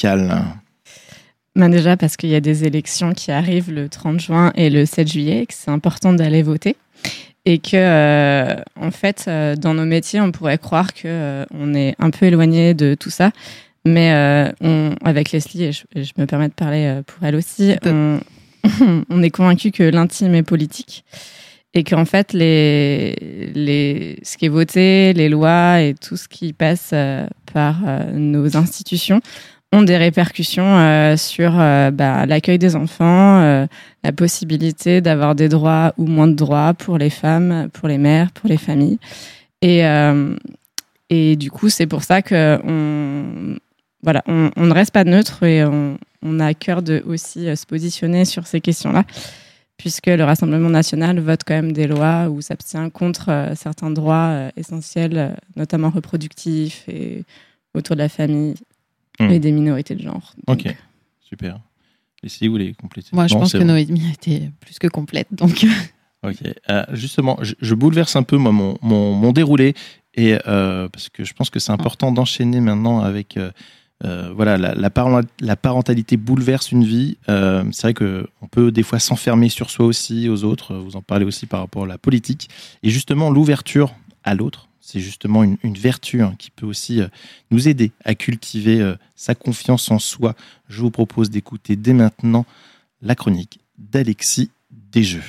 Ben déjà parce qu'il y a des élections qui arrivent le trente juin et le sept juillet, et que c'est important d'aller voter. Et que, euh, en fait, euh, dans nos métiers, on pourrait croire qu'on euh, est un peu éloigné de tout ça. Mais euh, on, avec Leslie, et je, et je me permets de parler pour elle aussi, on, on est convaincu que l'intime est politique. Et qu'en fait, les, les, ce qui est voté, les lois et tout ce qui passe euh, par euh, nos institutions ont des répercussions euh, sur euh, bah, l'accueil des enfants, euh, la possibilité d'avoir des droits ou moins de droits pour les femmes, pour les mères, pour les familles. Et, euh, et du coup, c'est pour ça qu'on voilà, on, on ne reste pas neutre et on, on a à cœur de aussi se positionner sur ces questions-là, puisque le Rassemblement national vote quand même des lois ou s'abstient contre euh, certains droits euh, essentiels, euh, notamment reproductifs et autour de la famille. Mmh. Et des minorités de genre. Donc. Ok, super. Leslie, vous voulez compléter ? Moi, je non, pense que bon. Noémie a été plus que complète. Donc... Ok, euh, justement, je, je bouleverse un peu moi, mon, mon, mon déroulé, et, euh, parce que je pense que c'est important d'enchaîner maintenant avec... Euh, euh, voilà, la, la, parent, la parentalité bouleverse une vie. Euh, c'est vrai qu'on peut des fois s'enfermer sur soi aussi, aux autres. Vous en parlez aussi par rapport à la politique. Et justement, l'ouverture à l'autre, c'est justement une, une vertu hein, qui peut aussi euh, nous aider à cultiver euh, sa confiance en soi. Je vous propose d'écouter dès maintenant la chronique d'Alexis Desjeux.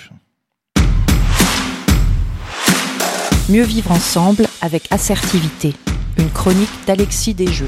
Mieux vivre ensemble avec assertivité. Une chronique d'Alexis Desjeux.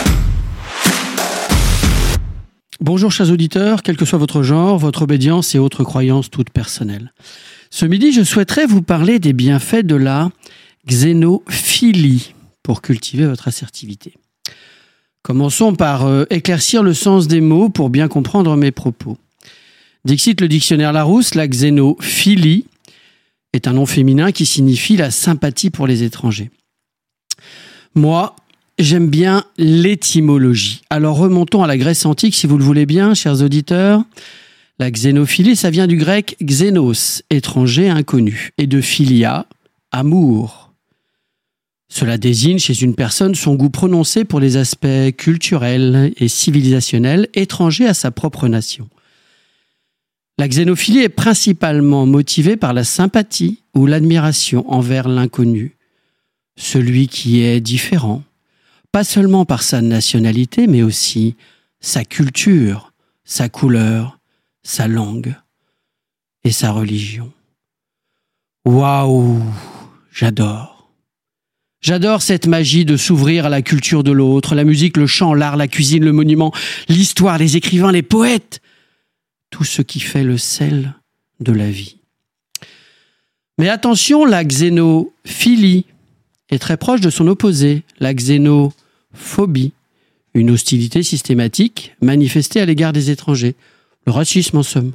Bonjour chers auditeurs, quel que soit votre genre, votre obédience et autres croyances toutes personnelles. Ce midi, je souhaiterais vous parler des bienfaits de la xénophilie pour cultiver votre assertivité. Commençons par euh, éclaircir le sens des mots pour bien comprendre mes propos. Dixit le dictionnaire Larousse, la xénophilie est un nom féminin qui signifie la sympathie pour les étrangers. Moi, j'aime bien l'étymologie. Alors remontons à la Grèce antique, si vous le voulez bien, chers auditeurs. La xénophilie, ça vient du grec xénos, étranger, inconnu, et de philia, amour. Cela désigne chez une personne son goût prononcé pour les aspects culturels et civilisationnels étrangers à sa propre nation. La xénophilie est principalement motivée par la sympathie ou l'admiration envers l'inconnu, celui qui est différent, pas seulement par sa nationalité, mais aussi sa culture, sa couleur, sa langue et sa religion. Waouh, j'adore. J'adore cette magie de s'ouvrir à la culture de l'autre, la musique, le chant, l'art, la cuisine, le monument, l'histoire, les écrivains, les poètes. Tout ce qui fait le sel de la vie. Mais attention, la xénophilie est très proche de son opposé, la xénophobie, une hostilité systématique manifestée à l'égard des étrangers, le racisme en somme.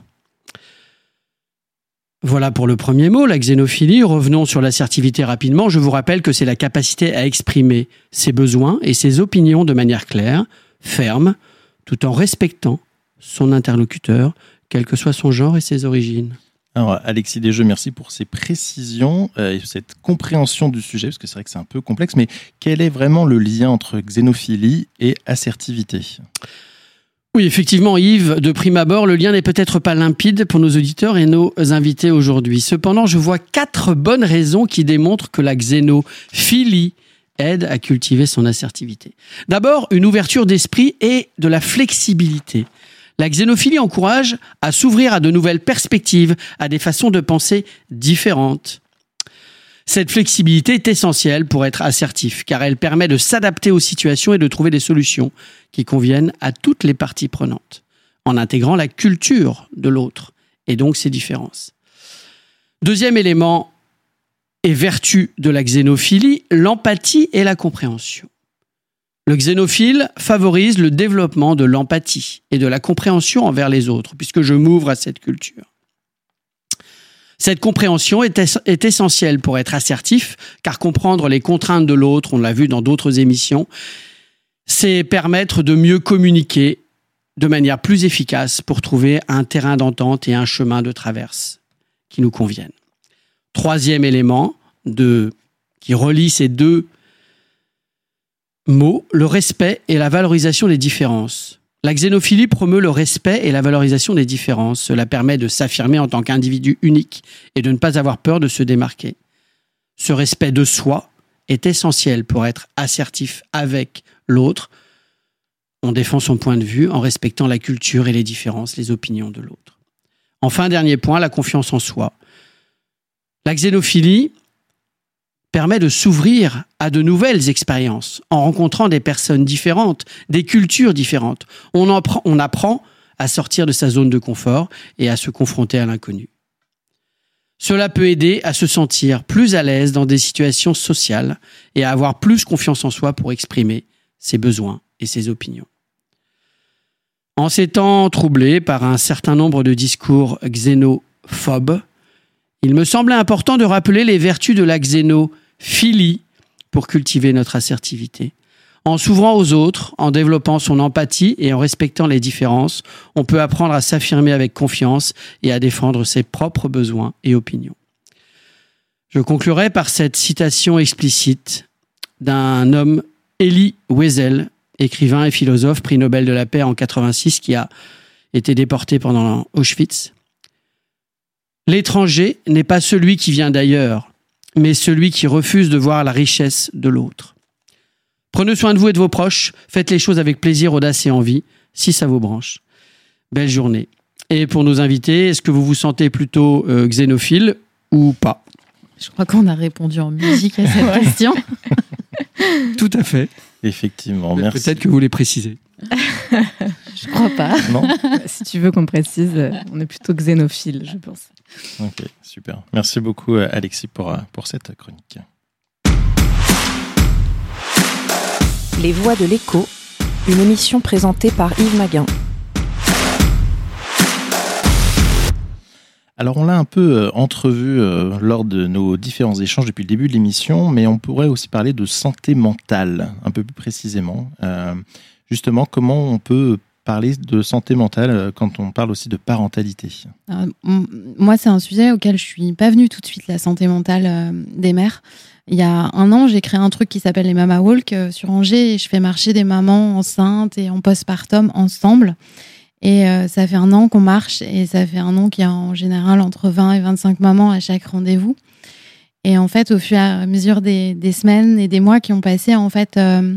Voilà pour le premier mot, la xénophilie. Revenons sur l'assertivité rapidement. Je vous rappelle que c'est la capacité à exprimer ses besoins et ses opinions de manière claire, ferme, tout en respectant son interlocuteur, quel que soit son genre et ses origines. Alors, Alexis Desjeux, merci pour ces précisions euh, et cette compréhension du sujet, parce que c'est vrai que c'est un peu complexe, mais quel est vraiment le lien entre xénophilie et assertivité ? Oui, effectivement, Yves, de prime abord, le lien n'est peut-être pas limpide pour nos auditeurs et nos invités aujourd'hui. Cependant, je vois quatre bonnes raisons qui démontrent que la xénophilie aide à cultiver son assertivité. D'abord, une ouverture d'esprit et de la flexibilité. La xénophilie encourage à s'ouvrir à de nouvelles perspectives, à des façons de penser différentes. Cette flexibilité est essentielle pour être assertif, car elle permet de s'adapter aux situations et de trouver des solutions qui conviennent à toutes les parties prenantes, en intégrant la culture de l'autre, et donc ses différences. Deuxième élément et vertu de la xénophilie, l'empathie et la compréhension. Le xénophile favorise le développement de l'empathie et de la compréhension envers les autres, puisque je m'ouvre à cette culture. Cette compréhension est, es- est essentielle pour être assertif, car comprendre les contraintes de l'autre, on l'a vu dans d'autres émissions, c'est permettre de mieux communiquer de manière plus efficace pour trouver un terrain d'entente et un chemin de traverse qui nous conviennent. Troisième élément de, qui relie ces deux mots, le respect et la valorisation des différences. La xénophilie promeut le respect et la valorisation des différences. Cela permet de s'affirmer en tant qu'individu unique et de ne pas avoir peur de se démarquer. Ce respect de soi est essentiel pour être assertif avec l'autre. On défend son point de vue en respectant la culture et les différences, les opinions de l'autre. Enfin, dernier point, la confiance en soi. La xénophilie permet de s'ouvrir à de nouvelles expériences en rencontrant des personnes différentes, des cultures différentes. On, en prend, on apprend à sortir de sa zone de confort et à se confronter à l'inconnu. Cela peut aider à se sentir plus à l'aise dans des situations sociales et à avoir plus confiance en soi pour exprimer ses besoins et ses opinions. En ces temps troublés par un certain nombre de discours xénophobes, il me semblait important de rappeler les vertus de la xénophilie pour cultiver notre assertivité. En s'ouvrant aux autres, en développant son empathie et en respectant les différences, on peut apprendre à s'affirmer avec confiance et à défendre ses propres besoins et opinions. Je conclurai par cette citation explicite d'un homme, Elie Wiesel, écrivain et philosophe, prix Nobel de la paix en quatre-vingt-six, qui a été déporté pendant Auschwitz. L'étranger n'est pas celui qui vient d'ailleurs, mais celui qui refuse de voir la richesse de l'autre. Prenez soin de vous et de vos proches, faites les choses avec plaisir, audace et envie, si ça vous branche. Belle journée. Et pour nos invités, est-ce que vous vous sentez plutôt euh, xénophile ou pas ? Je crois qu'on a répondu en musique à cette question. Tout à fait. Effectivement, Mais merci. Peut-être que vous voulez préciser. Je crois pas. Non ? Si tu veux qu'on précise, on est plutôt xénophile, je pense. Ok, super. Merci beaucoup Alexis pour, pour cette chronique. Les Voix de l'écho, une émission présentée par Yves Maguin. Alors on l'a un peu entrevu euh, lors de nos différents échanges depuis le début de l'émission, mais on pourrait aussi parler de santé mentale, un peu plus précisément. Euh, justement, comment on peut parler de santé mentale quand on parle aussi de parentalité ? Alors, m- moi, c'est un sujet auquel je suis pas venue tout de suite, la santé mentale euh, des mères. Il y a un an, j'ai créé un truc qui s'appelle les Mama Walk euh, sur Angers et je fais marcher des mamans enceintes et en postpartum ensemble. Et euh, ça fait un an qu'on marche et ça fait un an qu'il y a en général entre vingt et vingt-cinq mamans à chaque rendez-vous. Et en fait, au fur et à mesure des, des semaines et des mois qui ont passé, en fait, euh,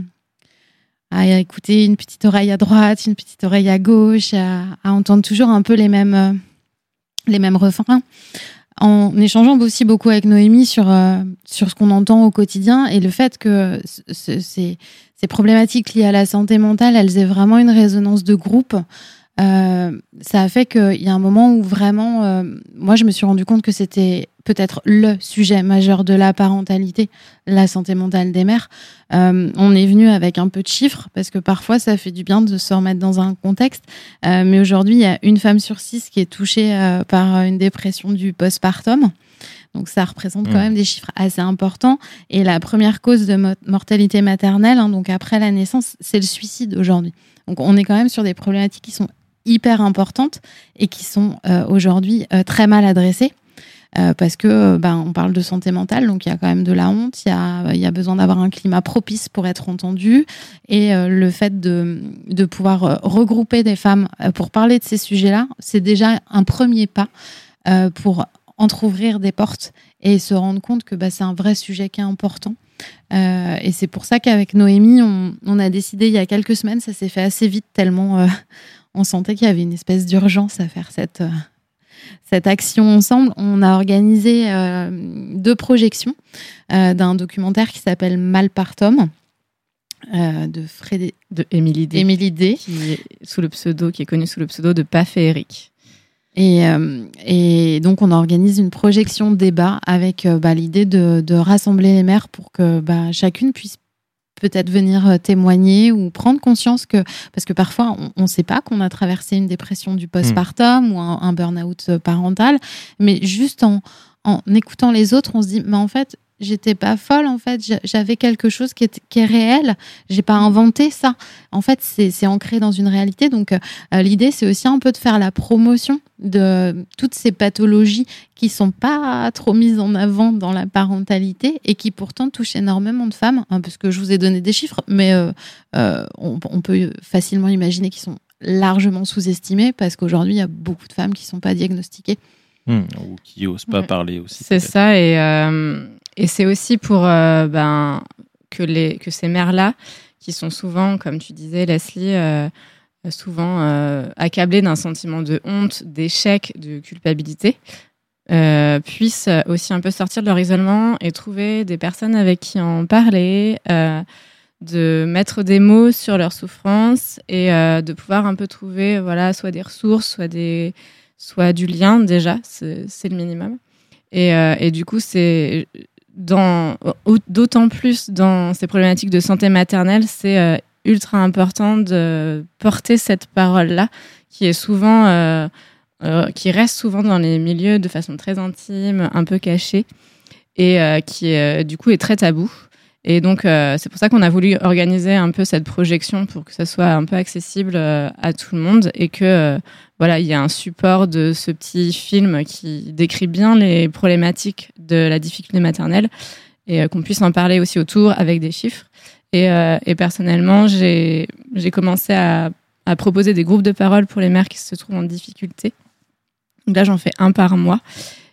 à écouter une petite oreille à droite, une petite oreille à gauche, à, à entendre toujours un peu les mêmes, euh, les mêmes refrains. En échangeant aussi beaucoup avec Noémie sur, euh, sur ce qu'on entend au quotidien et le fait que ce, ces, ces problématiques liées à la santé mentale, elles aient vraiment une résonance de groupe. Euh, ça a fait qu'il y a un moment où vraiment, euh, moi je me suis rendu compte que c'était peut-être le sujet majeur de la parentalité, la santé mentale des mères. Euh, on est venu avec un peu de chiffres parce que parfois ça fait du bien de se remettre dans un contexte. Euh, mais aujourd'hui, il y a une femme sur six qui est touchée euh, par une dépression du postpartum. Donc ça représente quand même des chiffres assez importants. Et la première cause de mo- mortalité maternelle, hein, donc après la naissance, c'est le suicide aujourd'hui. Donc on est quand même sur des problématiques qui sont hyper importantes et qui sont euh, aujourd'hui euh, très mal adressées. Euh, parce que euh, ben, on parle de santé mentale, donc il y a quand même de la honte, il y a, y a besoin d'avoir un climat propice pour être entendu, et euh, le fait de, de pouvoir euh, regrouper des femmes euh, pour parler de ces sujets-là, c'est déjà un premier pas euh, pour entrouvrir des portes et se rendre compte que bah, c'est un vrai sujet qui est important. Euh, et c'est pour ça qu'avec Noémie, on, on a décidé il y a quelques semaines, ça s'est fait assez vite tellement euh, on sentait qu'il y avait une espèce d'urgence à faire cette... Euh, cette action ensemble. On a organisé euh, deux projections euh, d'un documentaire qui s'appelle Malpartum euh, de Frédé... de Émilie D. Émilie D. Qui est sous le pseudo, qui est connue sous le pseudo de Paf et Eric. Et, euh, et donc on organise une projection de débat avec euh, bah, l'idée de, de rassembler les mères pour que bah, chacune puisse peut-être venir témoigner ou prendre conscience que, parce que parfois on ne sait pas qu'on a traversé une dépression du postpartum mmh. ou un, un burn-out parental, mais juste en, en écoutant les autres, on se dit, mais en fait, j'étais pas folle, en fait, j'avais quelque chose qui est, qui est réel, j'ai pas inventé ça. En fait, c'est, c'est ancré dans une réalité. Donc, euh, l'idée, c'est aussi un peu de faire la promotion de toutes ces pathologies qui sont pas trop mises en avant dans la parentalité et qui pourtant touchent énormément de femmes, hein, parce que je vous ai donné des chiffres, mais euh, euh, on, on peut facilement imaginer qu'ils sont largement sous-estimés parce qu'aujourd'hui, il y a beaucoup de femmes qui sont pas diagnostiquées. Mmh, ou qui n'osent pas mmh. parler aussi. C'est peut-être. ça, et, euh, et c'est aussi pour euh, ben, que, les, que ces mères-là, qui sont souvent, comme tu disais, Leslie, euh, souvent euh, accablées d'un sentiment de honte, d'échec, de culpabilité, euh, puissent aussi un peu sortir de leur isolement et trouver des personnes avec qui en parler, euh, de mettre des mots sur leurs souffrances et euh, de pouvoir un peu trouver voilà, soit des ressources, soit des... soit du lien déjà, c'est, c'est le minimum. Et, euh, et du coup, c'est dans, d'autant plus dans ces problématiques de santé maternelle, c'est euh, ultra important de porter cette parole-là, qui est souvent, euh, euh, qui reste souvent dans les milieux de façon très intime, un peu cachée, et euh, qui euh, du coup est très tabou. Et donc, euh, c'est pour ça qu'on a voulu organiser un peu cette projection pour que ça soit un peu accessible euh, à tout le monde et que euh, voilà, il y a un support de ce petit film qui décrit bien les problématiques de la difficulté maternelle et euh, qu'on puisse en parler aussi autour avec des chiffres. Et, euh, et personnellement, j'ai, j'ai commencé à, à proposer des groupes de parole pour les mères qui se trouvent en difficulté. Donc là, j'en fais un par mois.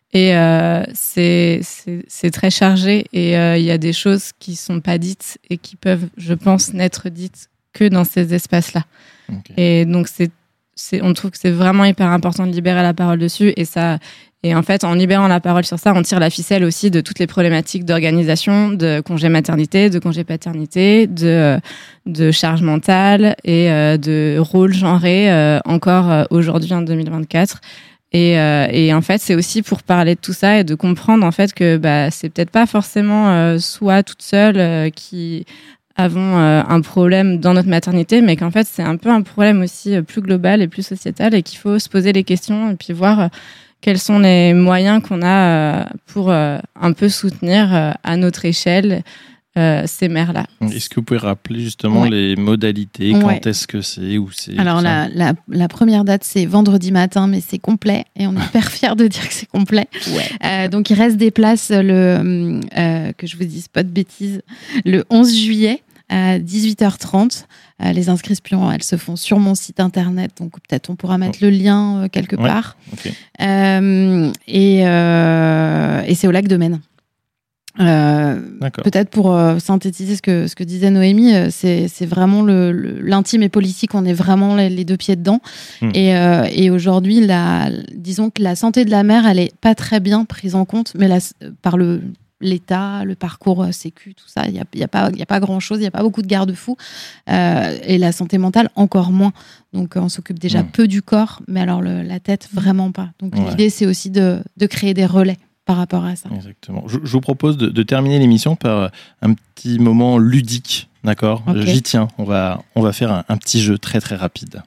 Et euh, c'est, c'est, c'est très chargé et il euh, y a des choses qui sont pas dites et qui peuvent, je pense, n'être dites que dans ces espaces-là. Okay. Et donc, c'est, c'est, on trouve que c'est vraiment hyper important de libérer la parole dessus. Et, ça, et en fait, en libérant la parole sur ça, on tire la ficelle aussi de toutes les problématiques d'organisation, de congé maternité, de congé paternité, de, de charge mentale et euh, de rôle genré euh, encore euh, aujourd'hui en deux mille vingt-quatre. Et, euh, et en fait, c'est aussi pour parler de tout ça et de comprendre en fait que bah, c'est peut-être pas forcément euh, soi toute seule euh, qui avons euh, un problème dans notre maternité, mais qu'en fait, c'est un peu un problème aussi euh, plus global et plus sociétal et qu'il faut se poser les questions et puis voir euh, quels sont les moyens qu'on a euh, pour euh, un peu soutenir euh, à notre échelle Euh, ces mères-là. Est-ce que vous pouvez rappeler justement ouais. les modalités, quand ouais. est-ce que c'est, où c'est? Alors la, la, la première date c'est vendredi matin, mais c'est complet et on est hyper fiers de dire que c'est complet. Ouais. Euh, donc il reste des places le euh, que je vous dise pas de bêtises le onze juillet à dix-huit heures trente. Euh, les inscriptions elles se font sur mon site internet, donc peut-être on pourra mettre oh. le lien euh, quelque ouais. part. Okay. Euh, et, euh, et c'est au lac de Maine. Euh, peut-être pour euh, synthétiser ce que, ce que disait Noémie, euh, c'est, c'est vraiment le, le, l'intime et politique, on est vraiment les, les deux pieds dedans. Mmh. Et, euh, et aujourd'hui, la, disons que la santé de la mère, elle n'est pas très bien prise en compte, mais la, par le, l'État, le parcours sécu, tout ça, il n'y a, y a, pas, y a pas grand-chose, il n'y a pas beaucoup de garde-fous. Euh, et la santé mentale, encore moins. Donc on s'occupe déjà mmh. peu du corps, mais alors le, la tête, vraiment pas. Donc ouais. l'idée, c'est aussi de, de créer des relais par rapport à ça. Exactement. Je, je vous propose de, de terminer l'émission par un petit moment ludique, d'accord ? Okay. J'y tiens. On va, on va faire un, un petit jeu très très rapide.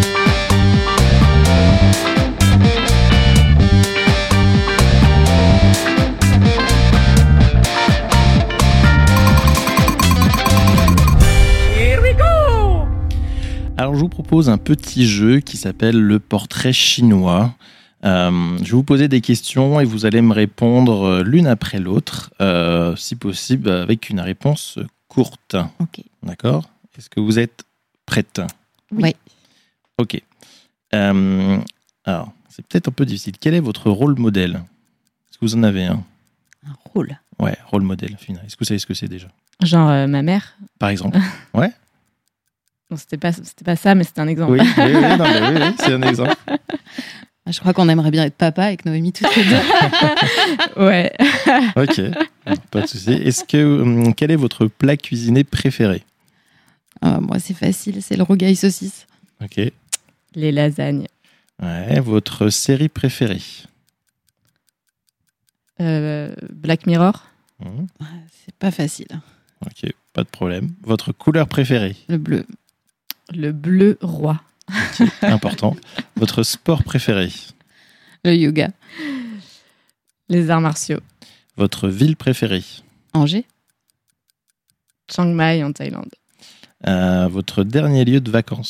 Here we go ! Alors je vous propose un petit jeu qui s'appelle le portrait chinois. Euh, je vais vous poser des questions et vous allez me répondre l'une après l'autre, euh, si possible avec une réponse courte. Ok. D'accord ? Est-ce que vous êtes prête ? Oui. Ok. Euh, alors, c'est peut-être un peu difficile. Quel est votre rôle modèle ? Est-ce que vous en avez un ? Un rôle ? Ouais, rôle modèle. Est-ce que vous savez ce que c'est déjà ? Genre euh, ma mère ? Par exemple. Ouais. Non, c'était pas, c'était pas ça, mais c'était un exemple. Oui, oui, oui, non, mais oui, oui, c'est un exemple. Je crois qu'on aimerait bien être papa avec Noémie toutes les deux. Ouais. Ok, pas de souci. Est-ce que, quel est votre plat cuisiné préféré ? euh, Moi, c'est facile, c'est le rogaille saucisse. Ok. Les lasagnes. Ouais, votre série préférée ? euh, Black Mirror. Mmh. C'est pas facile. Ok, pas de problème. Votre couleur préférée ? Le bleu. Le bleu roi. Okay, important. Votre sport préféré ? Le yoga. Les arts martiaux. Votre ville préférée ? Angers. Chiang Mai en Thaïlande. Euh, votre dernier lieu de vacances ?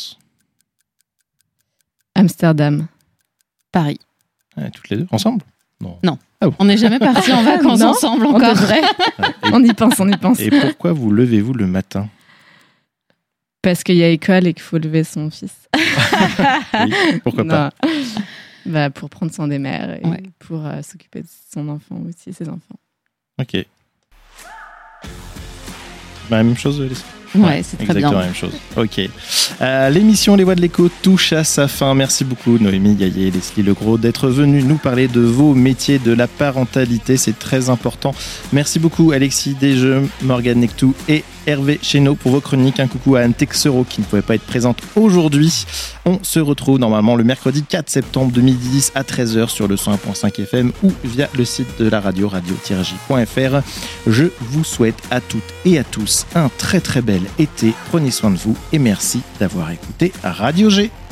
Amsterdam. Paris. Ouais, toutes les deux ensemble ? Non. non. Ah bon. On n'est jamais partis en vacances non, ensemble encore. Vrai. Et, on y pense, on y pense. Et pourquoi vous levez-vous le matin ? Parce qu'il y a école et qu'il faut lever son fils. Oui, pourquoi non. pas bah, pour prendre soin des mères et ouais. pour euh, s'occuper de son enfant aussi, ses enfants. Ok. Bah, la même chose, Leslie ? Ouais, ouais, c'est très exactement bien. la même chose. Ok. Euh, l'émission Les Voix de l'Écho touche à sa fin. Merci beaucoup, Noémie Gaillet et Leslie Legros, d'être venus nous parler de vos métiers de la parentalité. C'est très important. Merci beaucoup, Alexis Desjeux, Morgane Nectou et Hervé Chénaud pour vos chroniques. Un coucou à Anne Texero qui ne pouvait pas être présente aujourd'hui. On se retrouve normalement le mercredi quatre septembre deux mille dix à treize heures sur le cent un virgule cinq F M ou via le site de la radio radio tiret j point f r. Je vous souhaite à toutes et à tous un très très bel été. Prenez soin de vous et merci d'avoir écouté Radio G.